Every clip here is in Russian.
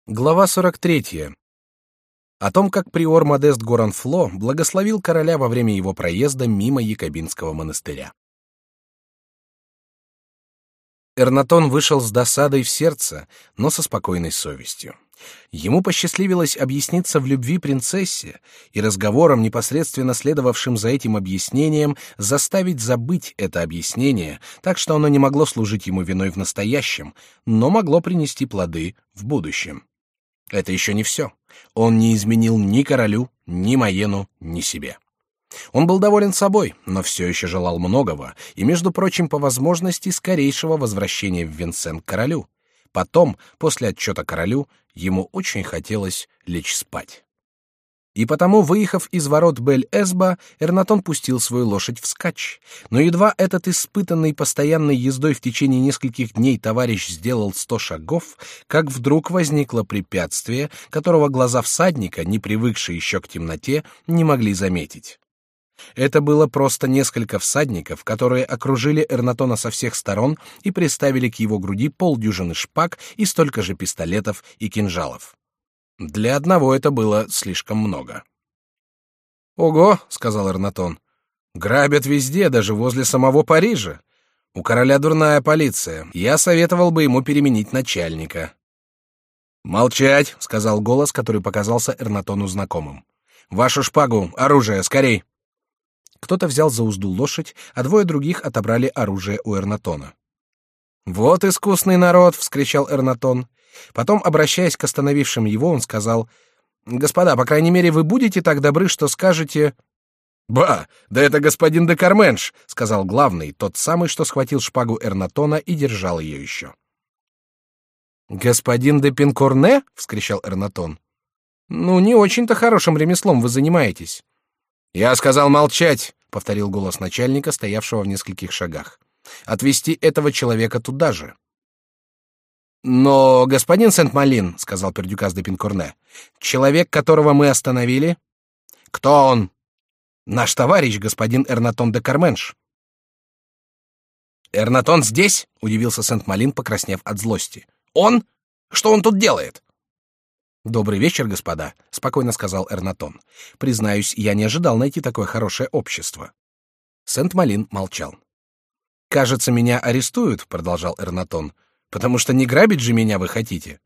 Глава 43. О том, как приор Модест Горанфло благословил короля во время его проезда мимо Якобинского монастыря. Эрнатон вышел с досадой в сердце, но со спокойной совестью. Ему посчастливилось объясниться в любви принцессе и разговором, непосредственно следовавшим за этим объяснением, заставить забыть это объяснение, так что оно не могло служить ему виной в настоящем, но могло принести плоды в будущем. Это еще не все. Он не изменил ни королю, ни Маену, ни себе. Он был доволен собой, но все еще желал многого, и, между прочим, по возможности, скорейшего возвращения в Винсен к королю. Потом, после отчета королю, ему очень хотелось лечь спать. И потому, выехав из ворот Бель-Эсба, Эрнатон пустил свою лошадь вскачь. Но едва этот испытанный постоянной ездой в течение нескольких дней товарищ сделал 100 шагов, как вдруг возникло препятствие, которого глаза всадника, не привыкшие еще к темноте, не могли заметить. Это было просто несколько всадников, которые окружили Эрнатона со всех сторон и приставили к его груди полдюжины шпаг и столько же пистолетов и кинжалов. Для одного это было слишком много. «Ого», — сказал Эрнатон, — «грабят везде, даже возле самого Парижа. У короля дурная полиция. Я советовал бы ему переменить начальника». «Молчать», — сказал голос, который показался Эрнатону знакомым. «Вашу шпагу, оружие, скорей!» Кто-то взял за узду лошадь, а двое других отобрали оружие у Эрнатона. «Вот искусный народ!» — вскричал Эрнатон. Потом, обращаясь к остановившим его, он сказал: «Господа, по крайней мере, вы будете так добры, что скажете...» «Ба, да это господин де Карменш!» — сказал главный, тот самый, что схватил шпагу Эрнатона и держал ее еще. «Господин де Пинкорне?» — вскричал Эрнатон. «Ну, не очень-то хорошим ремеслом вы занимаетесь». «Я сказал молчать!» — повторил голос начальника, стоявшего в нескольких шагах. «Отвезти этого человека туда же». «Но, господин Сент-Малин, — сказал Пердюкас де Пинкорне, — человек, которого мы остановили...» «Кто он?» «Наш товарищ, господин Эрнатон де Карменш». «Эрнатон здесь?» — удивился Сент-Малин, покраснев от злости. «Он? Что он тут делает?» «Добрый вечер, господа», — спокойно сказал Эрнатон. «Признаюсь, я не ожидал найти такое хорошее общество». Сент-Малин молчал. «Кажется, меня арестуют», — продолжал Эрнатон, — «потому что не грабить же меня вы хотите».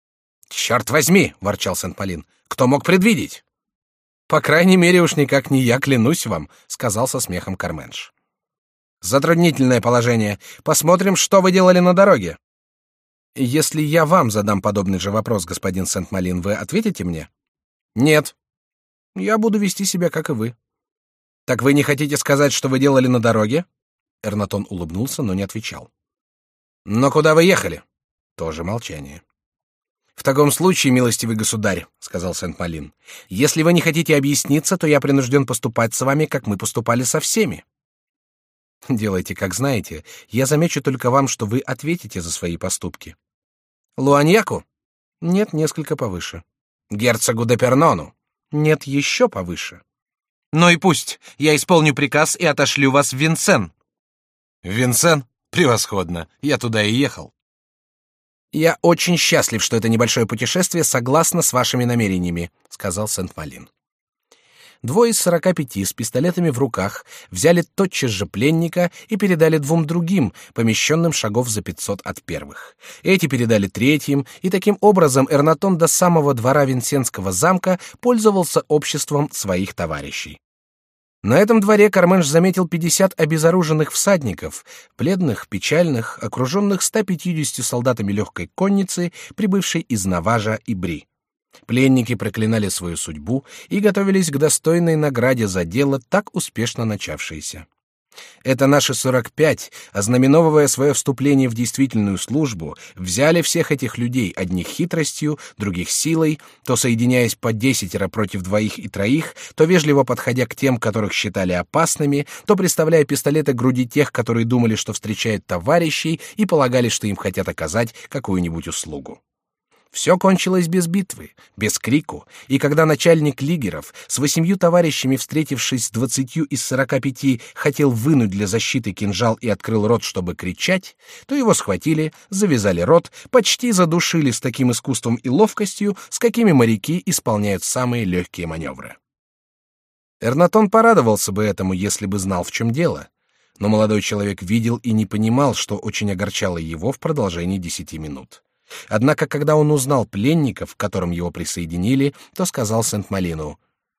«Черт возьми!» — ворчал Сент-Малин. «Кто мог предвидеть?» «По крайней мере, уж никак не я, клянусь вам», — сказал со смехом Карменш. «Затруднительное положение. Посмотрим, что вы делали на дороге». «Если я вам задам подобный же вопрос, господин Сент-Малин, вы ответите мне?» «Нет». «Я буду вести себя, как и вы». «Так вы не хотите сказать, что вы делали на дороге?» Эрнатон улыбнулся, но не отвечал. «Но куда вы ехали?» Тоже молчание. «В таком случае, милостивый государь, — сказал Сент-Малин, — если вы не хотите объясниться, то я принужден поступать с вами, как мы поступали со всеми». «Делайте, как знаете. Я замечу только вам, что вы ответите за свои поступки». «Луаньяку?» «Нет, несколько повыше». «Герцогу де Пернону?» «Нет, еще повыше». «Ну и пусть. Я исполню приказ и отошлю вас в Винсен». «В Винсен? Превосходно. Я туда и ехал». «Я очень счастлив, что это небольшое путешествие согласно с вашими намерениями», — сказал Сент-Малин. Двое из 45 с пистолетами в руках взяли тотчас же пленника и передали двум другим, помещенным шагов за 500 от первых. Эти передали третьим, и таким образом Эрнатон до самого двора Винсенского замка пользовался обществом своих товарищей. На этом дворе Карменш заметил 50 обезоруженных всадников, бледных, печальных, окруженных 150 солдатами легкой конницы, прибывшей из Наважа и Бри. Пленники проклинали свою судьбу и готовились к достойной награде за дело, так успешно начавшееся. Это наши 45, ознаменовывая свое вступление в действительную службу, взяли всех этих людей, одних хитростью, других силой, то соединяясь по 10 против 2 и 3, то вежливо подходя к тем, которых считали опасными, то приставляя пистолеты к груди тех, которые думали, что встречают товарищей и полагали, что им хотят оказать какую-нибудь услугу. Все кончилось без битвы, без крику, и когда начальник лигеров с 8 товарищами, встретившись с 20 из 45, хотел вынуть для защиты кинжал и открыл рот, чтобы кричать, то его схватили, завязали рот, почти задушили с таким искусством и ловкостью, с какими моряки исполняют самые легкие маневры. Эрнатон порадовался бы этому, если бы знал, в чем дело, но молодой человек видел и не понимал, что очень огорчало его в продолжении 10 минут. Однако, когда он узнал пленников, к которым его присоединили, то сказал Сент-Малину: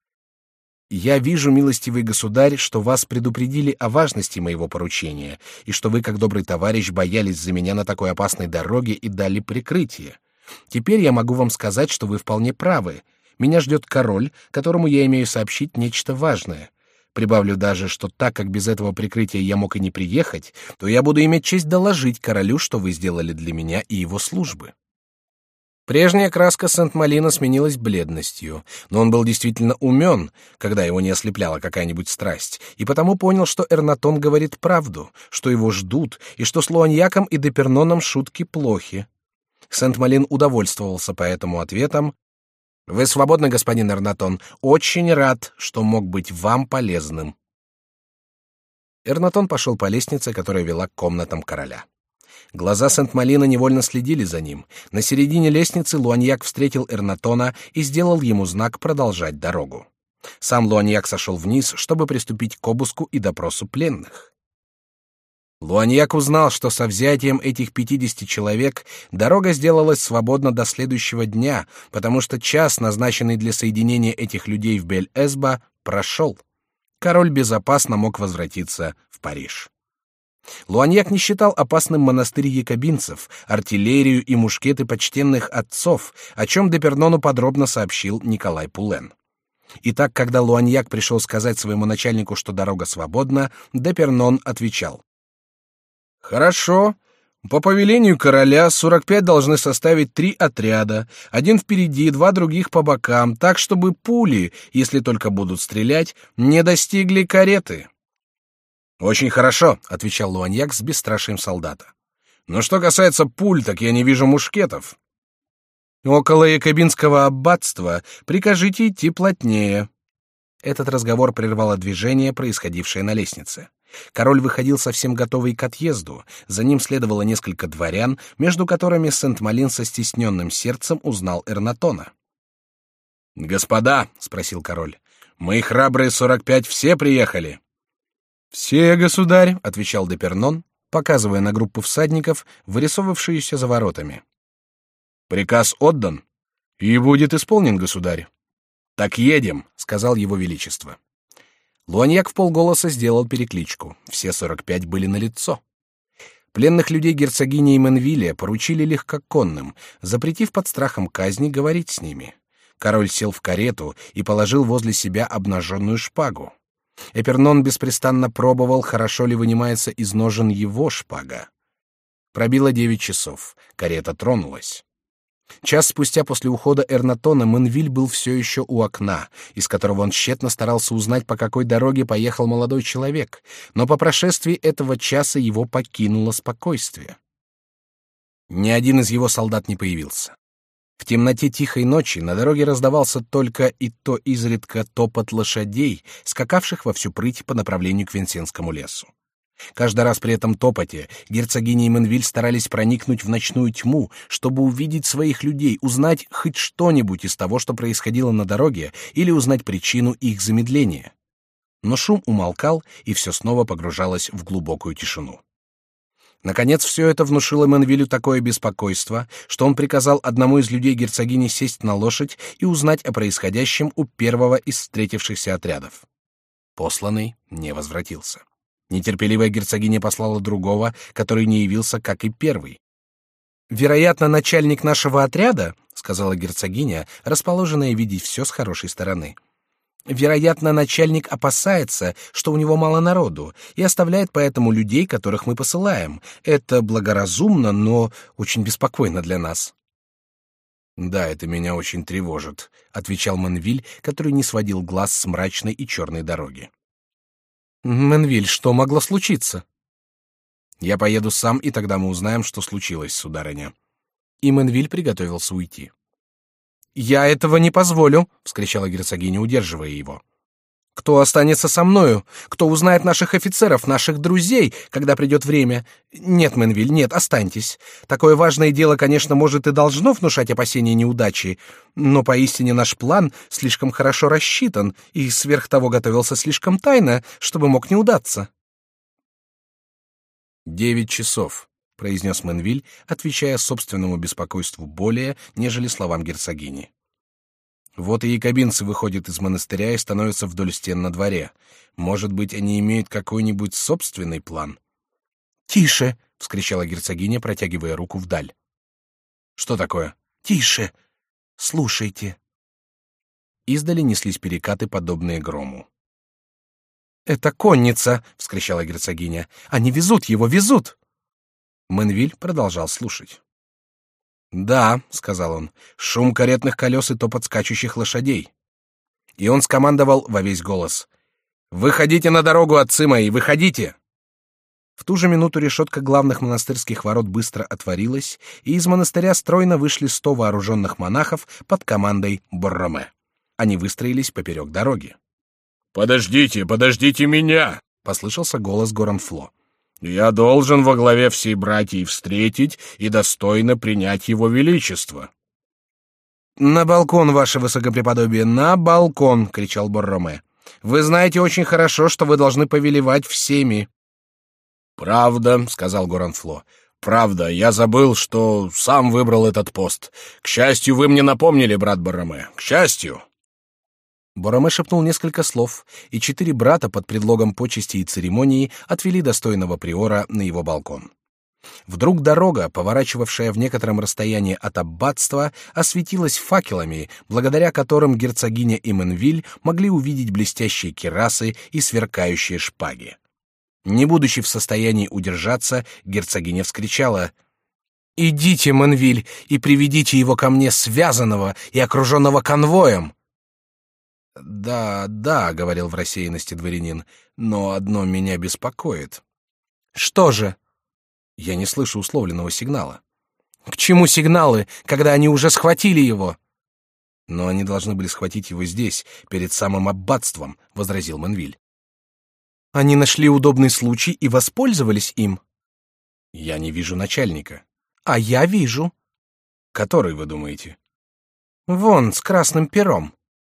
«Я вижу, милостивый государь, что вас предупредили о важности моего поручения, и что вы, как добрый товарищ, боялись за меня на такой опасной дороге и дали прикрытие. Теперь я могу вам сказать, что вы вполне правы. Меня ждет король, которому я имею сообщить нечто важное. Прибавлю даже, что так как без этого прикрытия я мог и не приехать, то я буду иметь честь доложить королю, что вы сделали для меня и его службы». Прежняя краска Сент-Малина сменилась бледностью, но он был действительно умен, когда его не ослепляла какая-нибудь страсть, и потому понял, что Эрнатон говорит правду, что его ждут, и что с Луаньяком и Деперноном шутки плохи. Сент-Малин удовольствовался поэтому ответом: «Вы свободны, господин Эрнатон. Очень рад, что мог быть вам полезным». Эрнатон пошел по лестнице, которая вела к комнатам короля. Глаза Сент-Малина невольно следили за ним. На середине лестницы Луаньяк встретил Эрнатона и сделал ему знак продолжать дорогу. Сам Луаньяк сошел вниз, чтобы приступить к обыску и допросу пленных. Луаньяк узнал, что со взятием этих 50 человек дорога сделалась свободна до следующего дня, потому что час, назначенный для соединения этих людей в Бель-Эсба, прошел. Король безопасно мог возвратиться в Париж. Луаньяк не считал опасным монастырь якобинцев, артиллерию и мушкеты почтенных отцов, о чем Депернону подробно сообщил Николай Пулен. Итак, когда Луаньяк пришел сказать своему начальнику, что дорога свободна, Депернон отвечал: «Хорошо. По повелению короля 45 должны составить 3 отряда, один впереди, 2 других по бокам, так, чтобы пули, если только будут стрелять, не достигли кареты». «Очень хорошо», — отвечал Луаньяк с бесстрашием солдата. «Но что касается пуль, так я не вижу мушкетов». «Около якобинского аббатства прикажите идти плотнее». Этот разговор прервало движение, происходившее на лестнице. Король выходил совсем готовый к отъезду, за ним следовало несколько дворян, между которыми Сент-Малин со стесненным сердцем узнал Эрнатона. «Господа», — спросил король, — «мы храбрые 45 все приехали?» «Все, государь», — отвечал Депернон, показывая на группу всадников, вырисовывавшуюся за воротами. «Приказ отдан и будет исполнен, государь». «Так едем», — сказал его величество. Луаньяк вполголоса сделал перекличку. Все 45 были налицо. Пленных людей герцогини Менвилля поручили легкоконным, запретив под страхом казни говорить с ними. Король сел в карету и положил возле себя обнаженную шпагу. Эпернон беспрестанно пробовал, хорошо ли вынимается из ножен его шпага. Пробило 9 часов. Карета тронулась. Час спустя после ухода Эрнатона Менвиль был все еще у окна, из которого он тщетно старался узнать, по какой дороге поехал молодой человек, но по прошествии этого часа его покинуло спокойствие. Ни один из его солдат не появился. В темноте тихой ночи на дороге раздавался только и то изредка топот лошадей, скакавших во всю прыть по направлению к Венсенскому лесу. Каждый раз при этом топоте герцогиня и Менвиль старались проникнуть в ночную тьму, чтобы увидеть своих людей, узнать хоть что-нибудь из того, что происходило на дороге, или узнать причину их замедления. Но шум умолкал, и все снова погружалось в глубокую тишину. Наконец, все это внушило Менвилю такое беспокойство, что он приказал одному из людей герцогини сесть на лошадь и узнать о происходящем у первого из встретившихся отрядов. Посланный не возвратился. Нетерпеливая герцогиня послала другого, который не явился, как и первый. «Вероятно, начальник нашего отряда, — сказала герцогиня, расположенная видеть все с хорошей стороны, — вероятно, начальник опасается, что у него мало народу, и оставляет поэтому людей, которых мы посылаем. Это благоразумно, но очень беспокойно для нас». «Да, это меня очень тревожит», — отвечал Менвиль, который не сводил глаз с мрачной и черной дороги. «Менвиль, что могло случиться?» «Я поеду сам, и тогда мы узнаем, что случилось, сударыня». И Менвиль приготовился уйти. «Я этого не позволю!» — вскричала герцогиня, удерживая его. «Кто останется со мною? Кто узнает наших офицеров, наших друзей, когда придет время? Нет, Менвиль, нет, останьтесь. Такое важное дело, конечно, может и должно внушать опасения неудачи, но поистине наш план слишком хорошо рассчитан и сверх того готовился слишком тайно, чтобы мог не удаться». 9 часов, произнес Менвиль, отвечая собственному беспокойству более, нежели словам герцогини. Вот и якобинцы выходят из монастыря и становятся вдоль стен на дворе. Может быть, они имеют какой-нибудь собственный план? «Тише!» — вскричала герцогиня, протягивая руку вдаль. «Что такое?» «Тише! Слушайте!» Издали неслись перекаты, подобные грому. «Это конница!» — вскричала герцогиня. «Они везут его, везут!» Менвиль продолжал слушать. «Да», — сказал он, — «шум каретных колес и топот скачущих лошадей». И он скомандовал во весь голос: «Выходите на дорогу, отцы мои, выходите!» В ту же минуту решетка главных монастырских ворот быстро отворилась, и из монастыря стройно вышли 100 вооруженных монахов под командой Борроме. Они выстроились поперек дороги. «Подождите, подождите меня!» — послышался голос Горанфло. «Я должен во главе всей братьи встретить и достойно принять его величество». «На балкон, ваше высокопреподобие, на балкон!» — кричал Борроме. «Вы знаете очень хорошо, что вы должны повелевать всеми». «Правда», — сказал Горанфло, — «правда, я забыл, что сам выбрал этот пост. К счастью, вы мне напомнили, брат Борроме, к счастью». Борроме шепнул несколько слов, и 4 брата под предлогом почести и церемонии отвели достойного приора на его балкон. Вдруг дорога, поворачивавшая в некотором расстоянии от аббатства, осветилась факелами, благодаря которым герцогиня и Менвиль могли увидеть блестящие кирасы и сверкающие шпаги. Не будучи в состоянии удержаться, герцогиня вскричала: «Идите, Менвиль, и приведите его ко мне связанного и окруженного конвоем!» «Да, да», — говорил в рассеянности дворянин, — «но одно меня беспокоит». «Что же?» «Я не слышу условленного сигнала». «К чему сигналы, когда они уже схватили его?» «Но они должны были схватить его здесь, перед самым аббатством», — возразил Менвиль. «Они нашли удобный случай и воспользовались им». «Я не вижу начальника». «А я вижу». «Который, вы думаете?» «Вон, с красным пером».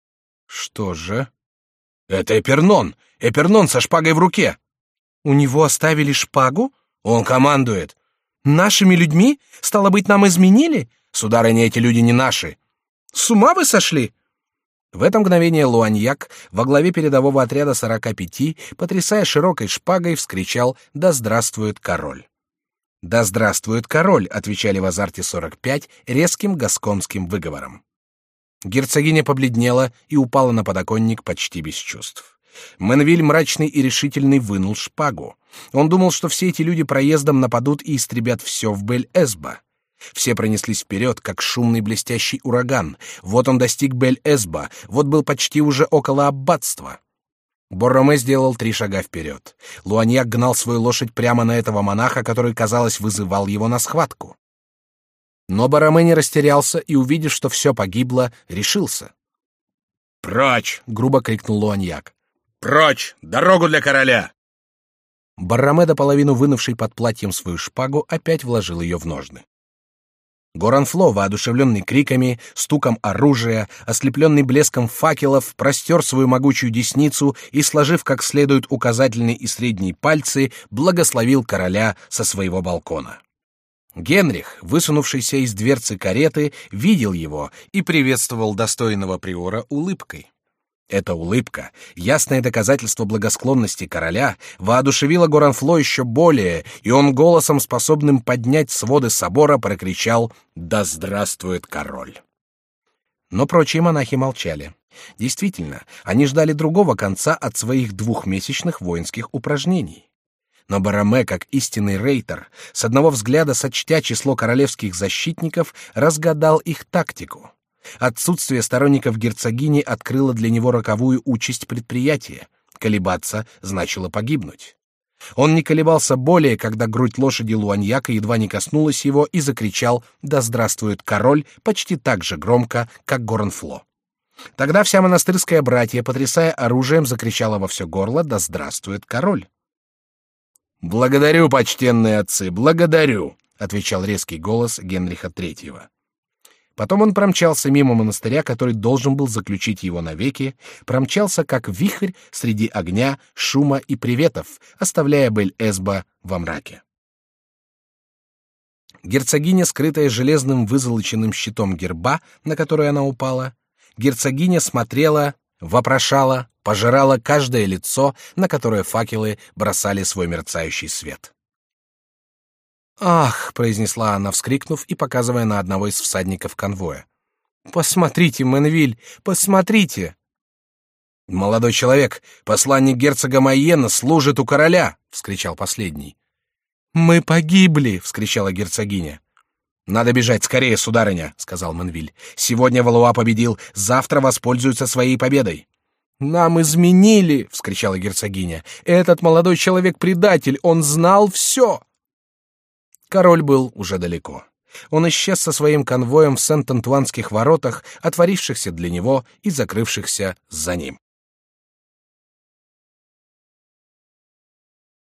«Что же?» «Это Эпернон! Эпернон со шпагой в руке!» «У него оставили шпагу?» «Он командует!» «Нашими людьми? Стало быть, нам изменили?» «Сударыня, эти люди не наши!» «С ума вы сошли?» В это мгновение Луаньяк во главе передового отряда 45, потрясая широкой шпагой, вскричал: «Да здравствует король!» «Да здравствует король!» — отвечали в азарте 45 резким гасконским выговором. Герцогиня побледнела и упала на подоконник почти без чувств. Менвиль, мрачный и решительный, вынул шпагу. Он думал, что все эти люди проездом нападут и истребят все в Бель-Эсба. Все пронеслись вперед, как шумный блестящий ураган. Вот он достиг Бель-Эсба, вот был почти уже около аббатства. Борроме сделал 3 шага вперед. Луаньяк гнал свою лошадь прямо на этого монаха, который, казалось, вызывал его на схватку. Но Борроме не растерялся и, увидев, что все погибло, решился. «Прочь!» — грубо крикнул Луаньяк. «Прочь! Дорогу для короля!» Борроме, до половины вынувший под платьем свою шпагу, опять вложил ее в ножны. Горанфло, воодушевленный криками, стуком оружия, ослепленный блеском факелов, простер свою могучую десницу и, сложив как следует указательный и средний пальцы, благословил короля со своего балкона. Генрих, высунувшийся из дверцы кареты, видел его и приветствовал достойного приора улыбкой. Эта улыбка, ясное доказательство благосклонности короля, воодушевила Горанфло еще более, и он голосом, способным поднять своды собора, прокричал: «Да здравствует король!» Но прочие монахи молчали. Действительно, они ждали другого конца от своих 2-месячных воинских упражнений. Но Борроме, как истинный рейтер, с одного взгляда сочтя число королевских защитников, разгадал их тактику. Отсутствие сторонников герцогини открыло для него роковую участь предприятия. Колебаться значило погибнуть. Он не колебался более, когда грудь лошади Луаньяка едва не коснулась его, и закричал «Да здравствует король!» почти так же громко, как Горанфло. Тогда вся монастырская братья, потрясая оружием, закричала во все горло «Да здравствует король!» «Благодарю, почтенные отцы, благодарю!» — отвечал резкий голос Генриха III. Потом он промчался мимо монастыря, который должен был заключить его навеки, промчался как вихрь среди огня, шума и приветов, оставляя Бель-Эсба во мраке. Герцогиня, скрытая железным вызолоченным щитом герба, на который она упала, герцогиня смотрела, вопрошала, пожирала каждое лицо, на которое факелы бросали свой мерцающий свет. «Ах!» — произнесла она, вскрикнув и показывая на одного из всадников конвоя. «Посмотрите, Менвиль, посмотрите!» «Молодой человек, посланник герцога Майена, служит у короля!» — вскричал последний. «Мы погибли!» — вскричала герцогиня. «Надо бежать скорее, сударыня!» — сказал Менвиль. «Сегодня Валуа победил, завтра воспользуется своей победой!» «Нам изменили!» — вскричала герцогиня. «Этот молодой человек предатель, он знал все!» Король был уже далеко. Он исчез со своим конвоем в Сент-Антуанских воротах, отворившихся для него и закрывшихся за ним.